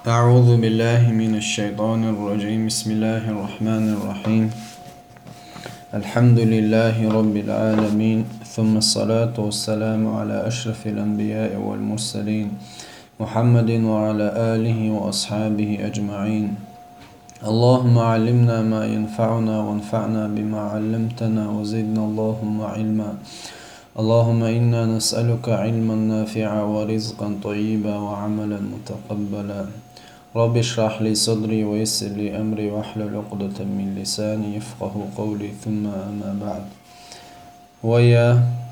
أعوذ بالله من الشيطان الرجيم. بسم الله الرحمن الرحيم. الحمد لله رب العالمين، ثم الصلاة والسلام على أشرف الأنبياء والمرسلين محمد وعلى آله وأصحابه أجمعين. اللهم علمنا ما ينفعنا وانفعنا بما علمتنا وزدنا اللهم علما. اللهم إنا نسألك علما نافعا ورزقا طيبا وعملا متقبلا. رب اشرح لي صدري ويسر لي أمري واحلل عقدة من لساني يفقه قولي، ثم أما بعد. ويا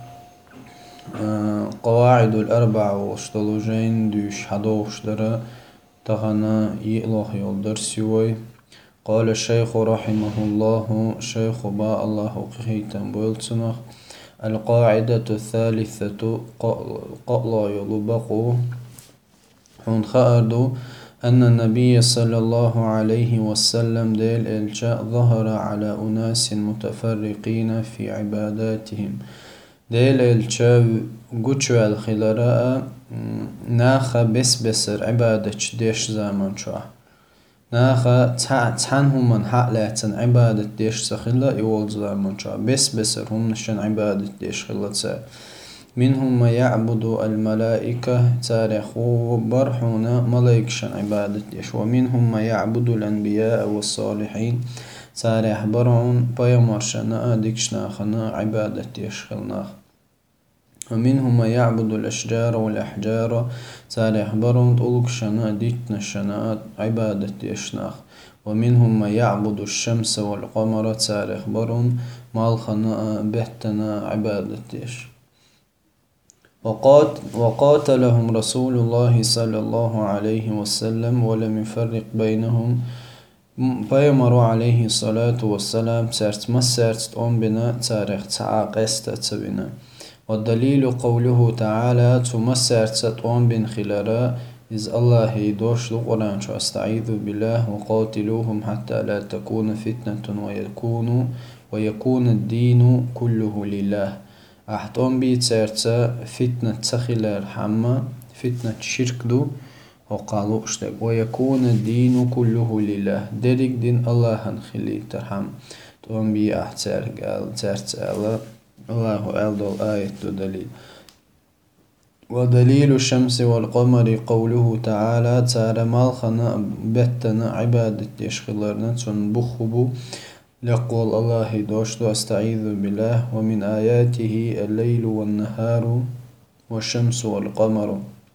قواعد الأربع واشتلوجين دوش حدوشترا تغنى يئلوه يولدر سيوي. قال الشيخ رحمه الله، شيخ با الله قهيتا بولتنخ: القاعدة الثالثة قلا يلبقو حون خاردو أن النبي صلى الله عليه وسلم ديل الجاء ظهر على أناس متفرقين في عباداتهم. ديل الجاء قوشو الخلاراء ناخا بسر عبادة ديش زامن شوه ناخا تعنهم من حقلاتن عبادة ديش سخلا يول زامن شوه بسر هم نشان عبادة ديش خلا. منهم ما يعبد الملائكة تاريخو برحونا ملائكشن عبادة ديش، ومنهم ما يعبد الأنبياء والصالحين تاريخ برعون بيمرشنا ديكشناخنا عبادة ديش خلناخ. ومنهم ما يعبد الأشجار والأحجار تاريخ برعون تلقشنا ديتنشنا عبادة ديشناخ. ومنهم ما يعبد الشمس والقمر تاريخ برعون مالخنا بهتنا عبادة ديش. وقاتلهم رسول الله صلى الله عليه وسلم ولم يفرق بينهم. بيمر عليه الصلاة والسلام سرت مسرت بنا تاريخ تعاقست تبنا. والدليل قوله تعالى تمسرت بن خلارا إذ الله يدوش القرآن أستعيذ بالله وقاتلوهم حتى لا تكون فتنة ويكون الدين كله لله. أحتم بيتسرتا فتنة تخلار حما فتنة شرك دو وقالوا اشتق ويكون الدين كله لله درك دين الله هنخلي ترحم توم بي أحتر قال ترتا الله ألدو آية دليل. ودليل الشمس والقمر قوله تعالى تارى مالخنا بتنا عبادة يشغلرنا تنبخبو يقول الله دوشتو أستعيذ بالله ومن آياته الليل والنهار والشمس والقمر.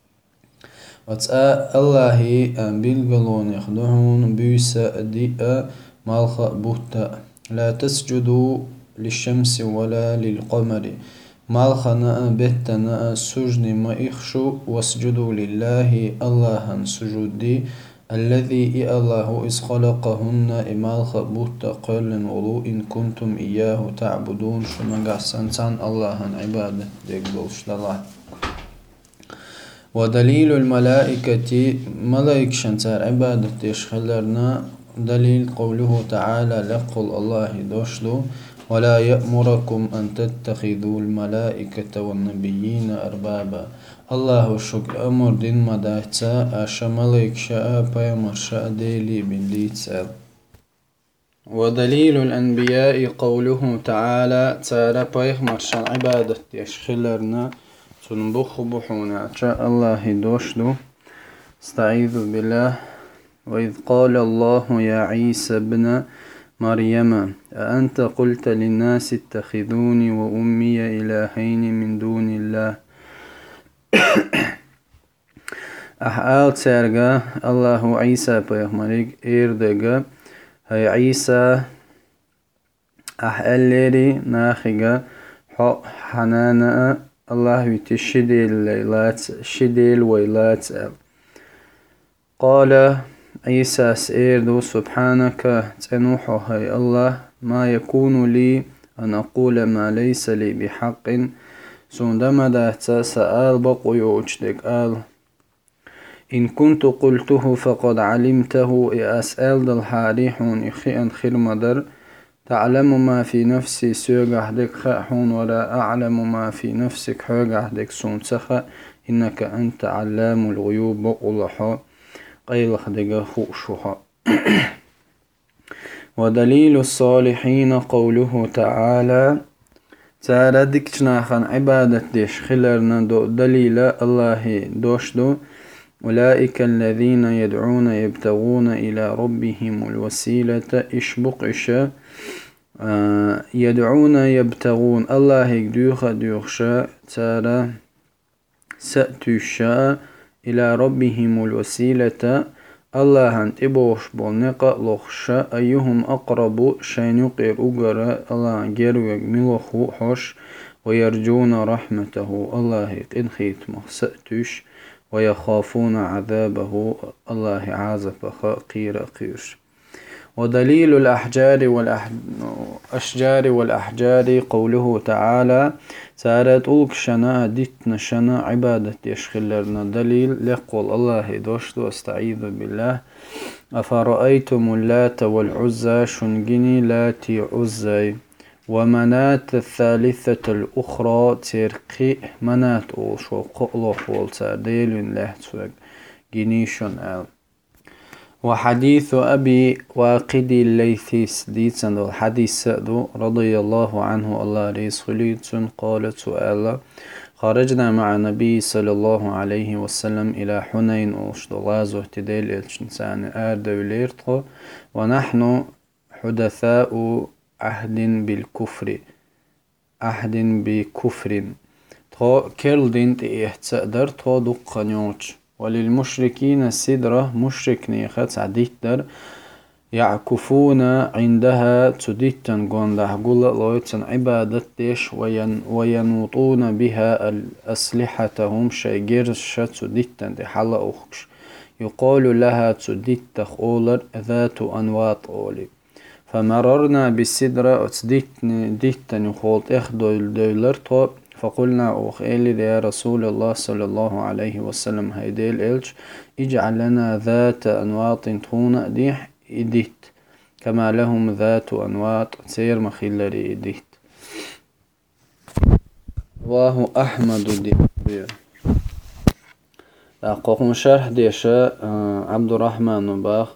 الله بالقلون يخدعون بيسا دئا مالخ بوتا لا تسجدوا للشمس ولا للقمر مالخنا بتنا سجن ما إخشو واسجدوا لله الله سجودي الذي الله إذ خلقهن إمال خبوت قل ولو إن كنتم إياه تعبدون شمجا سنتان الله عبادة ديقبلش الله. ودليل الملائكة ملائك شنتار عبادة يشخلرنا دليل قوله تعالى لقل الله دوشلو ولا يأمركم أن تتخذوا الملائكة والنبيين أربابا. الله شكر أمر دين مداتا أشملك شاء بيمر شاء ديلي بنديت سال. ودليل الأنبياء قوله تعالى تارى بيمر شاء عبادة يشخلرنا تنبخ بحونا شاء الله دوشلو استعيذ بالله. وإذ قال الله يا عيسى ابن مريم أأنت قلت للناس اتخذوني وأمي إلهين من دون الله. أحال ترجع الله عيسى بيغمريك إيردجا هاي عيسى أحلري ناخجا حنانا الله يتشدي الليلات شدي الويلات. قال عيسى سيردو سبحانك تنوح هاي الله ما يكون لي أن أقول ما ليس لي بحق سندما دهتا سأل بقوي وجدك آل إن كنت قلته فقد علمته أسأل الحارحون إخي أن خير مدر تعلم ما في نفسي سيغح دك خاحون ولا أعلم ما في نفسك حوغح دك سونتخ إنك أنت علام الغيوب بقلحا. قيلخ دقا خوشوها. ودليل الصالحين قوله تعالى تاردك جناخن عبادة ديش خلرنا دو دليل الله دوشدو أولئك الذين يدعون يبتغون إلى ربهم الوسيلة إشبق إشا يدعون يبتغون الله يقدوخ دوخشا تارا سأتوشا إلى ربهم الوسيلة الله أنت إبوش بولنقا لخشا أيهم أقرب شين يقير أقرأ الله جيروك ملخو حش ويرجون رحمته الله قد خيتمه سأتوش ويخافون عذابه الله عازف قير قيرش. ودليل الأشجار والأحجار قوله تعالى سارت أولك شنا ديتنا شنا عبادة يشخلرنا دليل لقول الله دوشت واستعيذ بالله أفرأيتم اللات والعزى شنجني لاتي عزي ومنات الثالثة الأخرى ترقي منات أوشو قلوح والتعديل له تسوق جنيشن آل. وحديث أبي واقد الليثي سديد الحديث سأدو رضي الله عنه الله ريس خليتون قالت سؤال خرجنا مع النبي صلى الله عليه وسلم إلى حنين غازو اهتدال الشنسان دوليرتو ونحن حدثاء عهد بكفر تو كيرلدين تأدر تو دقا نيوش وللمشركين السدرة مشرك نيخت عديتر يعكفون عندها تديتن قونده قول لويتن عبادة ديش وينوطون بها أسلحتهم شيجرش تديتن دي حلا أخش يقال لها تديتخ أولر ذات أنواط أولي فمررنا بالسدرة ديتن يخولت دولر تو فقلنا أخيلي يا رسول الله صلى الله عليه وسلم هيديل إلش اجعل لنا ذات أنواط تون ديح إديت كما لهم ذات أنواط سير مخيلري إديت. رواه أحمد دي قوم شرح ديشا عبد الرحمن باخ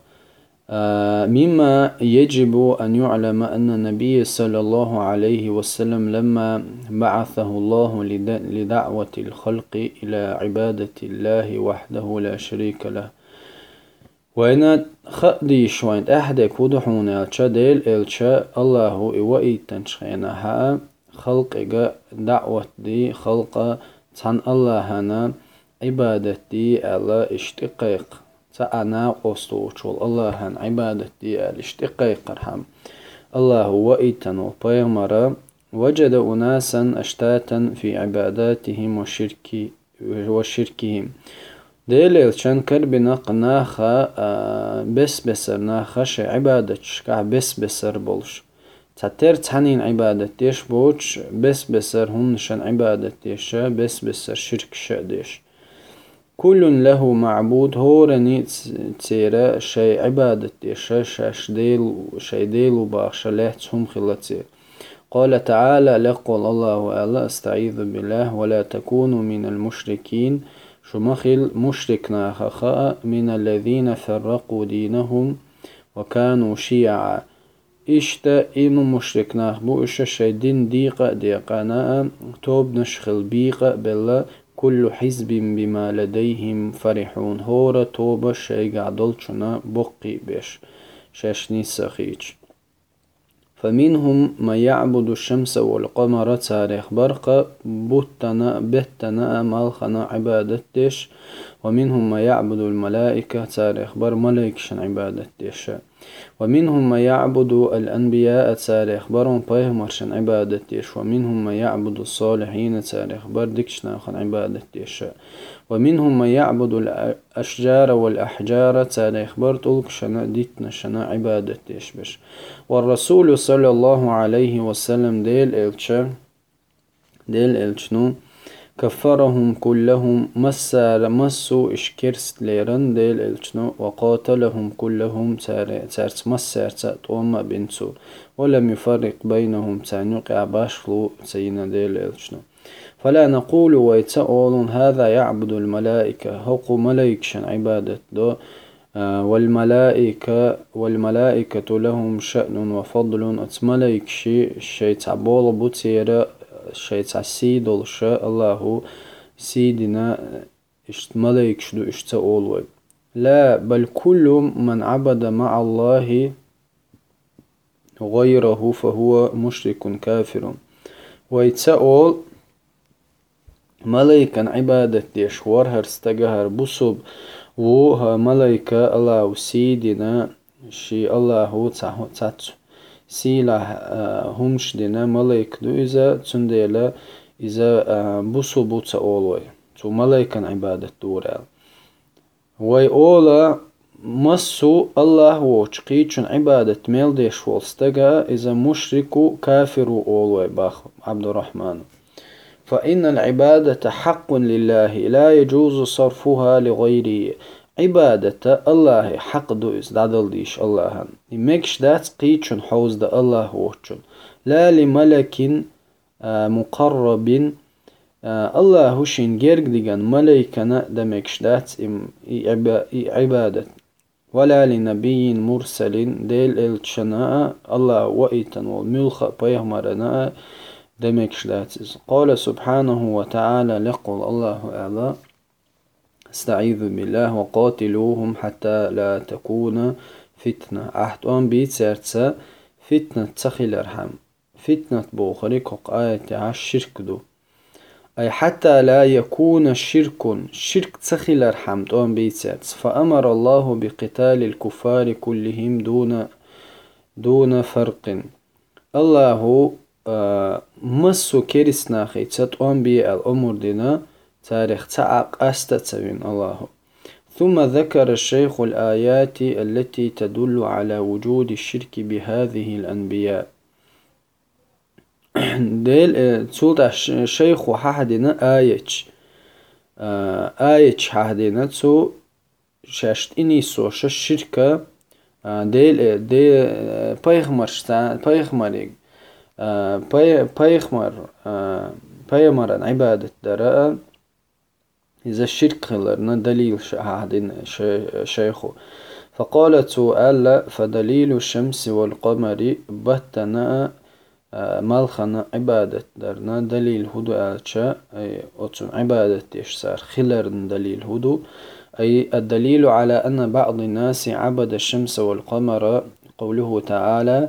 مما يجب أن يعلم أن النبي صلى الله عليه وسلم لما بعثه الله لدعوة الخلق إلى عبادة الله وحده لا شريك له وإن خدي شوين أحدك ودحون الشديل الشاء الله إوئي تنشخينها خلق دعوة دي خلق تن الله هنا عبادة دي على اشتقاق تأنا قصوشول الله هن عبادة دي الاشتقاق رحم الله وإيتن وبيغمرا وجد أناسا أشتاتا في عباداتهم وشركهم ديل شان كربنا قناخا بسر ناخش عبادة شكا بسر بولش تتر تحنين عبادة ديش بوش بسر هن شان عبادة ديش بسر شرك شاديش كل له معبود هورني تيرا شي عبادة ديش شي ديل وباخش له تهم خلتير قال تعالى لقل الله وألا استعيذ بالله ولا تكونوا من المشركين شمخل مشركنا خاء من الذين فرقوا دينهم وكانوا شيعا إشتا إنو مشركنا بو إشتا شيدين ديقنا توب نشخل بيقا بلا كل حزب بما لديهم فرحون هورا توبا شي قعدلتشنا بقي بيش شاشني سخيج فمنهم ما يعبد الشمس والقمر تاريخ برقة بتنا مالخنا عبادتش ومنهم ما يعبد الملائكة تاريخ بر ملائكشن عبادتش ومنهم ما يعبد الأنبياء تاريخ برهم بيهمرشن عبادتش ومنهم ما يعبد الصالحين تاريخ بر دكشنا خن عبادتش ومنهم ما يعبد الأشجار والأحجار تاريخ بر تلكشنا ديتنا شنا عبادتش بش والرسول صلى الله عليه وسلم ديل إلشنو كفرهم كلهم مسوا إشكرس ليرن ديل إلشنو وقاتلهم كلهم تارت مسار توما بنتو ولم يفرق بينهم تانيق باشلو سينا ديل إلشنو فلا نقول ويتسألون هذا يعبد الملائكة هقو ملائكشن عبادة دو والملائكة لهم شأن وفضل اتملائك شي تعبول بوتيرا شي تعسيد الشاء الله سيدنا ملائك شدو اشتاول لا بل كل من عبد مع الله غيره فهو مشرك كافر ويتسأل ملائكة عبادة ديش ورهر استجهر بصب وها ملائكة الله سيدنا شي الله تاتو سيلا همش دينا ملائكة دو إذا تنديلا إذا بصبو تأولوي تو ملائكة عبادة دورال وي أولا مسو الله وشقيتشن عبادة ميل ديش والستجا إذا مشركو كافر أولوي باخ عبد الرحمن فإن العبادة حق لله لا يجوز صرفها لغيره عبادة الله حق دوز دادل ديش الله مكش دات قيتشن حوز دا الله وچن لا لملك مقرب الله هشين جرق ديغان ملائكنا دمكش دات عبادة ولا لنبي مرسل ديل الشناء الله وإيتن والملخ بيهمرنا دمكش داتز قال سبحانه وتعالى لقل الله أعلى استعيذ بالله وقاتلوهم حتى لا تكون فتنة أحتوان بيت سيرتسا فتنة تخيل ارحم فتنة بوخريك آية الشرك دو أي حتى لا يكون شرك تخيل ارحم توان بيت سيرتس فأمر الله بقتال الكفار كلهم دون فرق الله مسو كيرسناخي تتوان بي الأمور دينا تاريخ تعق أستتسوين الله ثم ذكر الشيخ الآيات التي تدل على وجود الشرك بهذه الأنبياء ديل تسولت الشيخ حهدنا آية حهدنا تسو شاشت إني سوش الشركة ديل بيغمريق بيغمران عبادة دراء إذا الشرك خلرنا دليل شهادين شيخو فقالت سؤال فدليل الشمس والقمر بتنا مالخنا عبادة درنا دليل هدو آلشا أي أتم عبادة يشسار خلرن دليل هدو أي الدليل على أن بعض الناس عبد الشمس والقمر قوله تعالى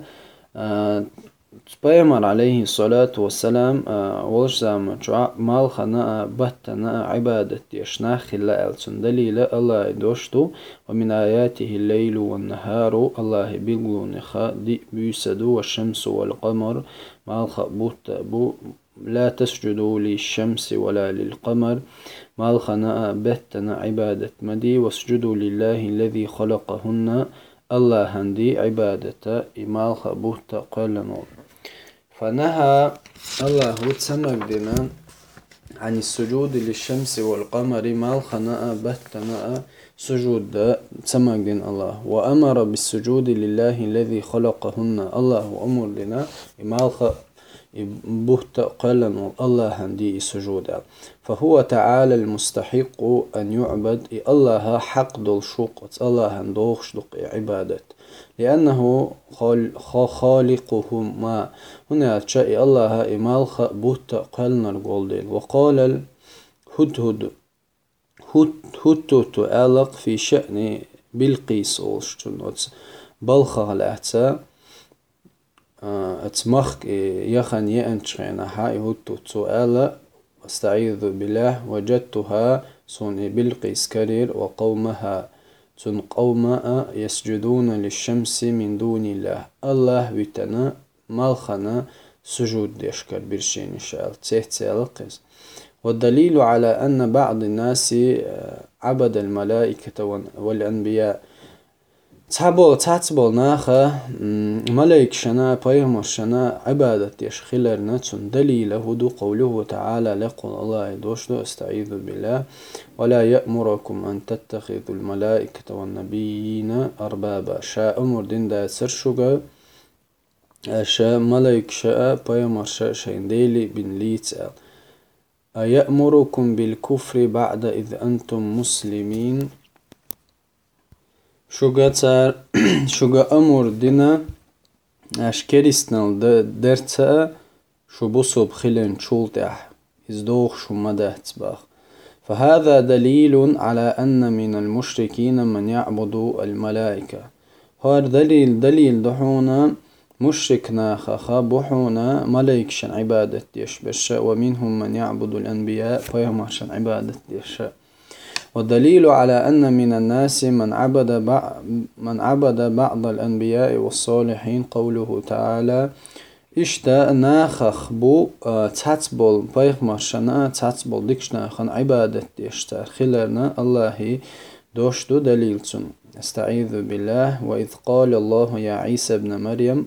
بيامر عليه الصلاة والسلام والجزام مال خنا بتنا عبادة يشنا خلا ألسن دليل الله دوشتو ومن آياته الليل والنهار الله بيقول نخا دي بيسدو والشمس والقمر مال خبوت بو لا تسجدوا للشمس ولا للقمر مال خنا بتنا عبادة مدي واسجدوا لله الذي خلقهن الله هندي عبادة إمال خبوت قلنو فنهى الله تسمك دنا عن السجود للشمس والقمر مال خناء بتنا سجود تسمك دين الله وأمر بالسجود لله الذي خلقهن الله أمر لنا مال بهت قلن الله هندي سجود فهو تعالى المستحق أن يعبد الله حق دل شوق الله هندوخش دق عبادة لأنه خالقهم ما هنا تشاء الله إمال بهت قلن الجولدين وقال الهدهد هدهد ألق في شأن بلقيس أولشتن بلخة لأتسا اتمخ يخن يأنشغينا هاي هدو سؤال واستعيذ بالله وجدتها صن بلقيس كرير وقومها صن قوما يسجدون للشمس من دون الله ويتنا مالخنا سجود يشكر برشين شال تسالقس والدليل على أن بعض الناس عبد الملائكة والأنبياء تعتبول ناخا ملائك شنا بيغمر شنا عبادة يشخلرنا تون دليل هدو قوله تعالى لقل الله دوشدو استعيذ بالله ولا يأمركم أن تتخذوا الملائكة والنبيين أربابا شاء أمر دين دا سرشوغا شاء ملائك شاء بيغمر شاء شين ديلي بن ليتسال أيأمركم بالكفر بعد إذ أنتم مسلمين شوغا تار شوغا أمور دينا أشكريستنال درتا شو بصوب خلن شولتح إزدوخ شو مدهت باخ. فهذا دليل على أن من المشركين من يعبد الملائكة. هار دليل دحونا مشركنا خخا بحونا ملايكشن عبادة ديش برشا، ومنهم من يعبد الأنبياء فيهمشن عبادة ديش. والدليل على أن من الناس من عبد بعض الأنبياء والصالحين قوله تعالى إشتا ناخخ بو تاتبول بيغمرشنا تاتبول ديكشناخن عبادة ديشتار خلرنا الله دوشتو دليلتون. استعيذ بالله. وإذ قال الله يا عيسى ابن مريم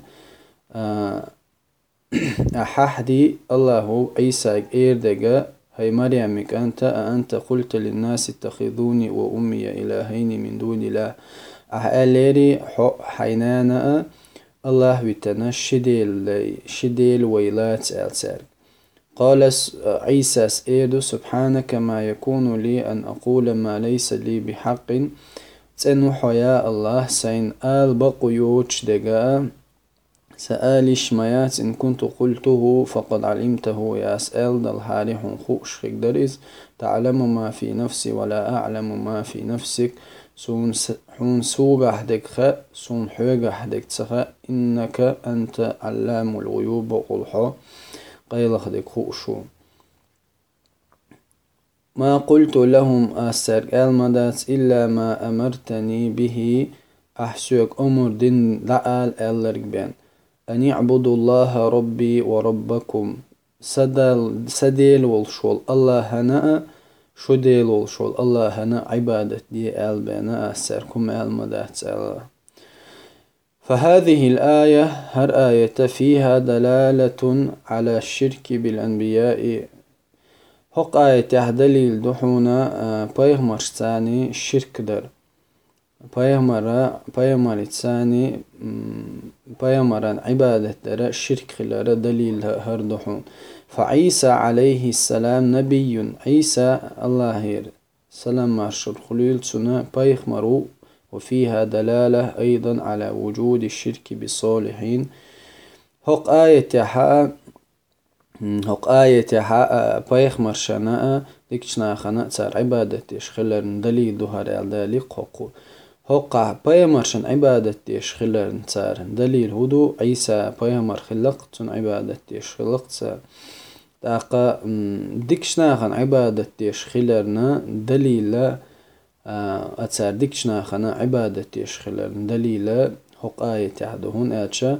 أححدي الله عيسى إيردقا هاي مريمك أنت قلت للناس اتخذوني وأمي إلهين من دون الله. أحاليري حينانا الله ويتنا شديل ويلات ألسار. قال عيسى سئيد سبحانك ما يكون لي أن أقول ما ليس لي بحق تنوح يا الله سين آل بقيوش دقاء سآلش ميات إن كنت قلته فقد علمته يا سأل دل حالح خوش خقدريز تعلم ما في نفسي ولا أعلم ما في نفسك حون سوغح دك خ سون حوغح دك تخ إنك أنت علام الغيوب وقلحو قيلخ دك خوشو. ما قلت لهم أسر المدات إلا ما أمرتني به أحسوك أمر دين لعال ألرق بين أن يعبدوا الله ربي وربكم سديل والشول الله هنا شديل والشول الله هنا عبادة دي ألبنا أسركم المدات. فهذه الآية هر آية فيها دلالة على الشرك بالأنبياء. هق آية دليل دحونا بيغمر ثاني الشرك در بيغمر ثاني بيغمر عبادة در الشرك خلال دليل هر دحون. فعيسى عليه السلام نبي عيسى الله سلام مرشد خليل سنة بيغمر، وفيها دلالة أيضا على وجود الشرك بالصالحين. هق آية حق بيغمر شناء ديكشنا خناء تار عبادة يشخلر دليل دهار ذلك هق بيغمر شن عبادة يشخلر تار دليل هدو عيسى بيغمر خلقت عبادة يشخلقت تاقا ديكشنا خن عبادة يشخلرنا دليل أتار ديكشنا خنا عبادة يشخلر دليل هق آية هدوهن آتشا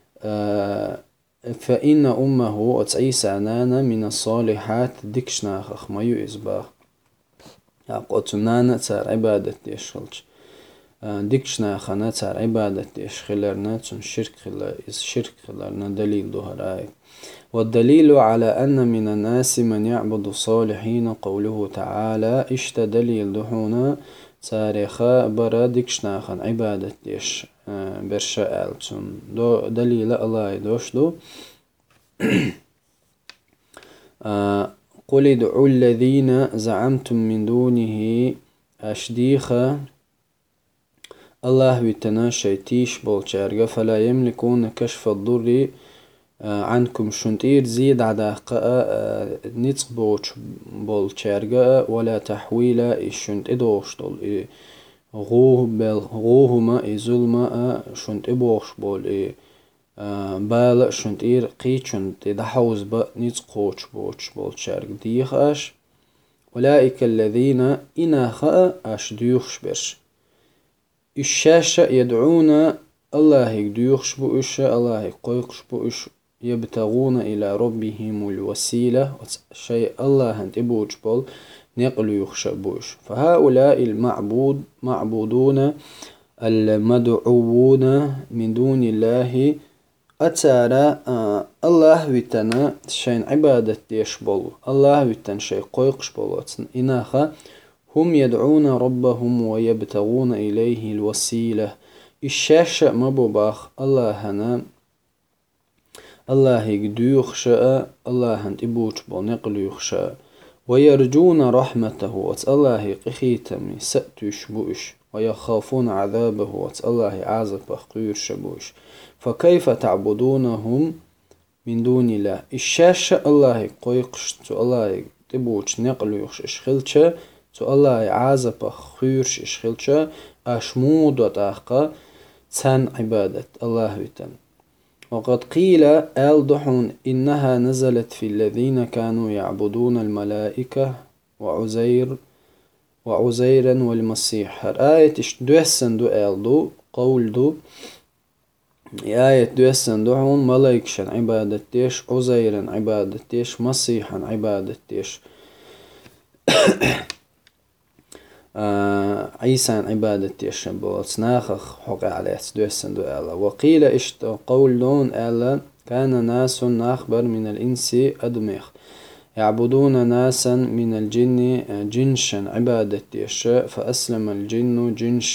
فإن أمه أتعيسى نانا من الصالحات ديكشنا خخميو إزباخ أقوتنانا تار عبادة يشخلش ديكشنا خنا تار عبادة يشخلرنا تن شرك خلرنا دليل دهر آية. والدليل على أن من الناس من يعبد الصالحين قوله تعالى إشت دليل دحونا تاريخا برا ديكشنا خن عبادة يش برشا ألتون دو دليل الله دوش دو قل ادعوا الذين زعمتم من دونه أشديخا الله بيتنا شيتيش بولشارغا فلا يملكون كشف الضر عنكم شنتير زيد عداقاء نتق بولشارغا ولا تحويل الشنت ادوش دول غوهما ظلما شنت ابوش بول بال شنتير قي شنت دحوز با نتقوش بولشارغ ديخاش أولئك الذين إناخا أشديوخش برش الشاشة يدعون الله يديوخش بوش الله يقويقش بوش يبتغون إلى ربهم الوسيلة شيء الله انتبوج بول نقل يخشبوش. فهؤلاء معبودون المدعوون من دون الله أتارى الله ويتنا شين عبادة يشبول الله ويتن شيء قويقش بولوتن إناخا هم يدعون ربهم ويبتغون إليه الوسيلة الشاشة مبوباخ الله هنا الله يقديوخشا الله انتبوج بول نقل يخشا ويرجون رحمته الله قخيتمي سأتوش بوش ويخافون عذابه الله عذاب قير شبوش فكيف تعبدونهم من دون الله الشاشة الله قيقش تو الله تبوش نقل يخش إشخلش تو الله عذاب خيرش إشخلش أشمود وتأخى تن عبادة الله وتن وقد قيل ألدحون إنها نزلت في الذين كانوا يعبدون الملائكة وعزيرا والمسيح هر آية دوسن دو ألدو قول دو آية دوسن دوحون ملائكشن عبادة تيش عزيرا عبادة تيش مسيحا عبادة تيش عيسى عبادة تيش بولس ناخخ حق عليه دوسن دو ألا وقيل قول دون ألا كان ناس أخبر من الإنس أدمخ يعبدون ناسا من الجن جنشا عبادة تيش فأسلم الجن جنش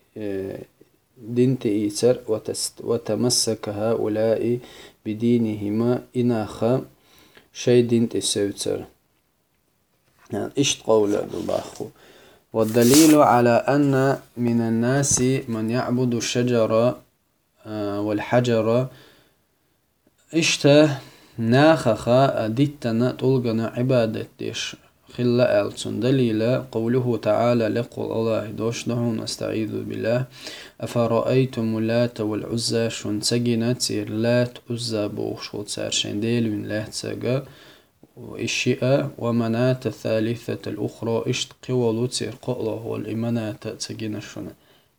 دينت إيتر وتمسك هؤلاء بدينهما إناخا شي دينت سوتر يعني إشت قول باخو والدليل على أن من الناس من يعبد الشجر والحجر إشته ناخخا ديتنا تلقنا عبادة ديش خلا ألتون دليل قوله تعالى لقل الله دوش دهون استعيذ بالله أفرأيتم اللات والعزى شون تسجنت لات عزى بوخ شو تسارشين ديل من لات سجا وإشياء ومنات الثالثة الأخرى إشت قولو تسير قوله والإمنات تسجن شون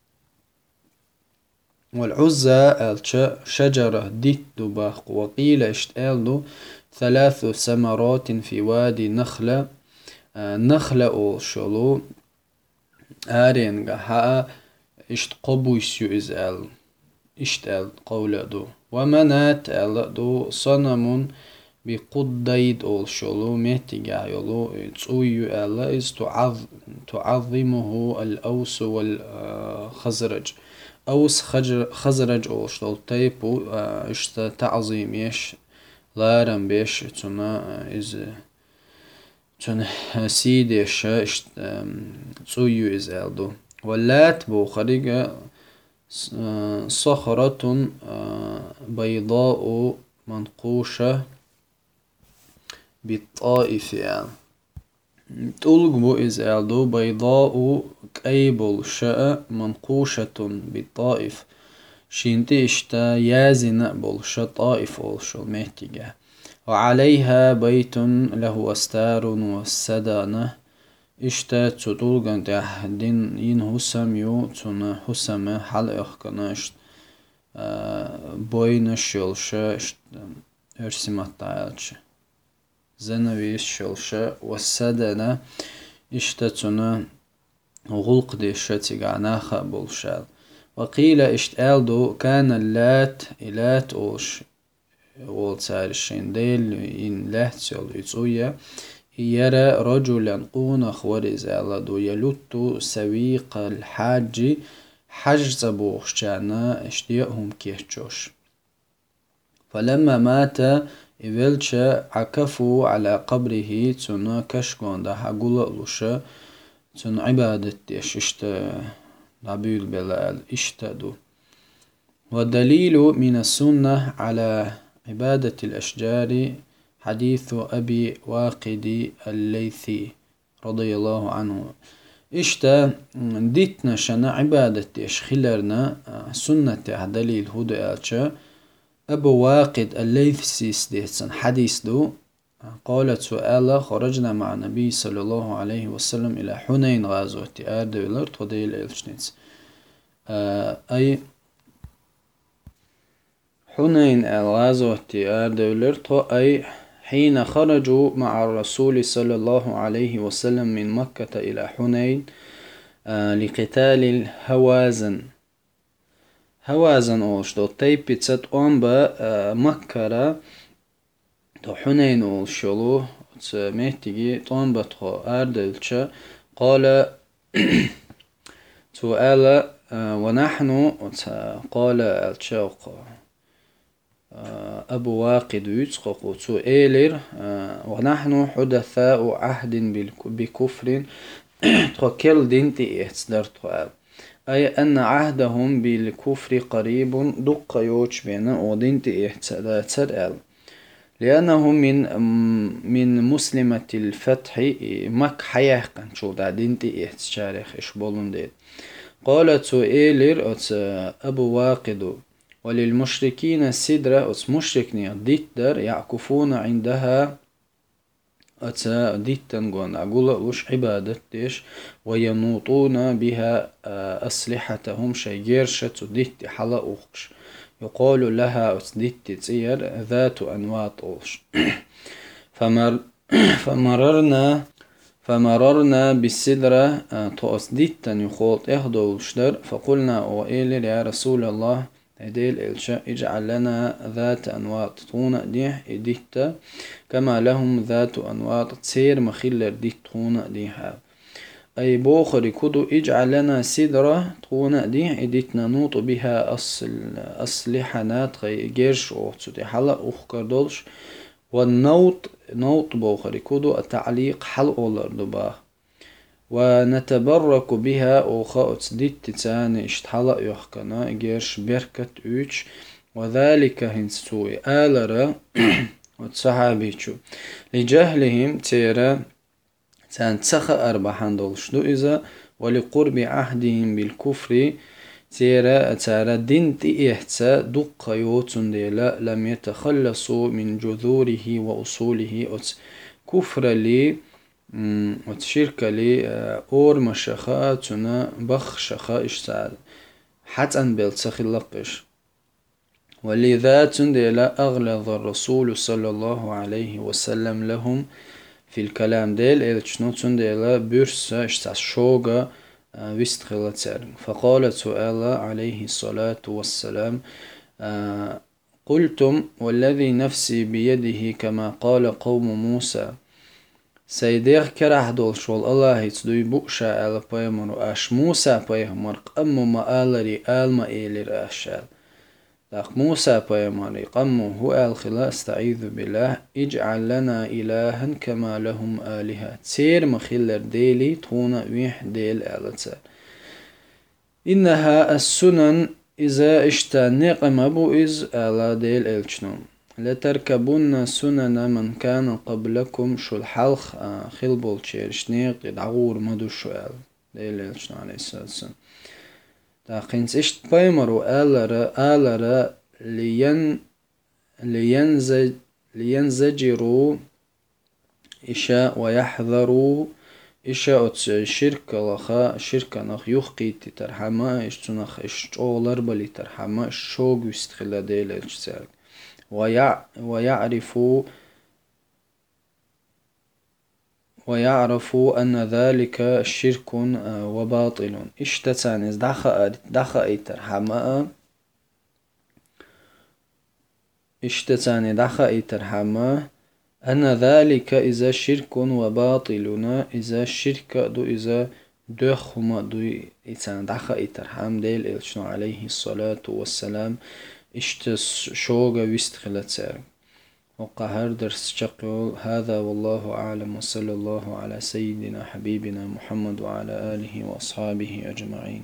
والعزى شجرة ديت باخ وقيل إشت ألدو 3 ثمرات في وادي نخلة نخلة أو شلو آرينغا ها إشت قبويسيو إزال إشت أل قولة دو ومنات أل دو صنم بقديد أول شلو مهتجا يلو تسويو أل إز تعظمه الأوس والخزرج أوس خزرج أول شلو تيبو إشت تعظيم يش لارن بيش تنا إز تن سيديش إشت تسويو إز أل دو واللات بو خريجة صخرة بيضاء منقوشة بالطائف يعني تلق بو إز ألدو بيضاء كأيبل شاء منقوشة بالطائف شينتي إشتا يازن بولشا طائف أولشو مهتجة وعليها بيت له أستار والسدانة إشتا تطلقن تحدين ين هسم يو تنا هسم حلقه كناشت بوين الشلشة ارسمت تعالش زنوي الشلشة والسدانة إشتا تنا غلق دي شتيغاناخا بولشال وقيل اشتالدو كان اللات إلات أوش والتارشين ديل إن لات يتسويا يرى رجلا قون خورز دو يلوت سويق الحاج حج زبوخ شانا اشتياهم كيشوش فلما مات إبلش عكفوا على قبره تنا كشكون ده حقول لوشا تنا عبادة اشت نبيل بلال اشتدوا والدليل من السنة على عبادة الأشجار حديث أبي واقد الليثي رضي الله عنه إشتا ديتنا شنا عبادة خلرنا سنة دليل هدى ألشا أبو واقد الليثي ديتسن حديث دو قالت سؤالة خرجنا مع النبي صلى الله عليه وسلم إلى حنين غازوة أردولر توديل إلشنيتس أي حنين الغازوة أردولر أي حين خرجوا مع الرسول صلى الله عليه وسلم من مكة إلى حنين لقتال الهوازن هوازن أوشتو تيبتت أمبا مكة تو حنين أوشلو مهتجي طنبا تو أردلتش قال سؤال ونحن قال الشوق أبو واقد يتقق سؤالر ونحن حدثاء عهد بكفر تكل دينتي اتصدر أي أن عهدهم بالكفر قريب دق يوش بين ودينت إحتساد لأنه من مسلمة الفتح مك حياه شو دا دينت إحتشارخ إش بولون ديت قالت إيلر أتس أبو واقد وللمشركين السدرة أتس مشركني ديتر يعكفون عندها أتسا ديتن قون أقول وش عبادة ديش وينوطون بها أسلحتهم شيرشة ديت حلا أوخش يقال لها ديت تسير ذات أنواط أوش فمر فمررنا بالسدرة تؤس ديتن يخوط يهدو الشدر فقلنا وإيل يا رسول الله إديل إلشا اجعل لنا ذات أنواط طون ديح إديتا كما لهم ذات أنواط تسير مخلر ديت طون ديها أي بوخري كدو اجعل لنا سدرة طون ديح إديتنا نوط بها أسلحنات غي جيرش أوتسو دي حلا أخكردولش والنوط نوط بوخري كدو التعليق حل أولر دباه ونتبرك بها أوخا أتسديت تتاني اشتحلا يحكنا جيرش بركة اوش وذلك هنسوي آلرا وتصحابيشو لجهلهم تيرا تان تسخ أربحان دولشدو إذا ولقرب عهدهم بالكفر تيرا دينت إحتسا دق يوتن ديلا لم يتخلصوا من جذوره وأصوله كفر لي وتشيرك لي أور مشخا تنا بخ شخا إشتعال حتى أن بيلتسخ اللقش ولذا تنديلا أغلظ الرسول صلى الله عليه وسلم لهم في الكلام ديل إلتشنو تنديلا بورسا إشتع شوغا ويستخلتر فقالت سؤال عليه الصلاة والسلام قلتم والذي نفسي بيده كما قال قوم موسى سيدير كره دول شول الله يتدوي بوشا على بيمر أش موسى بيمر قم ما آلري آل ما إيلر أشال داق موسى بيمر قم هو الخلا استعيذ بالله اجعل لنا إلها كما لهم آلهة تير مخلر ديلي طونا ويح ديل آلتا إنها السنن إذا اشتنق مبو إز آلا ديل إلشنون لتركبون سنن من كان قبلكم شو الحلخ خلبول تشيرشنيق يدعور مدو شوال ديل إلشنون عليه الصلاة والسلام تاقينس اشت بيمرو آلرا لينزجروا إشاء ويحذروا إشاء شركة نخ يخقي تترحما اشتنخ اشتغلر بلي ترحما الشوق يستخلا ديل إلشسارك ويعرفوا أن ذلك شرك وباطل اشتتانيز دخا ايترحما أن ذلك إذا شرك وباطلنا إذا الشرك دو إذا دخما دو إتان دخا إيترحم ديل إلشنو عليه الصلاة والسلام شوغا ويستخلت سار وقهر درس شقيول هذا والله أعلم وصلى الله على سيدنا حبيبنا محمد وعلى آله وأصحابه أجمعين.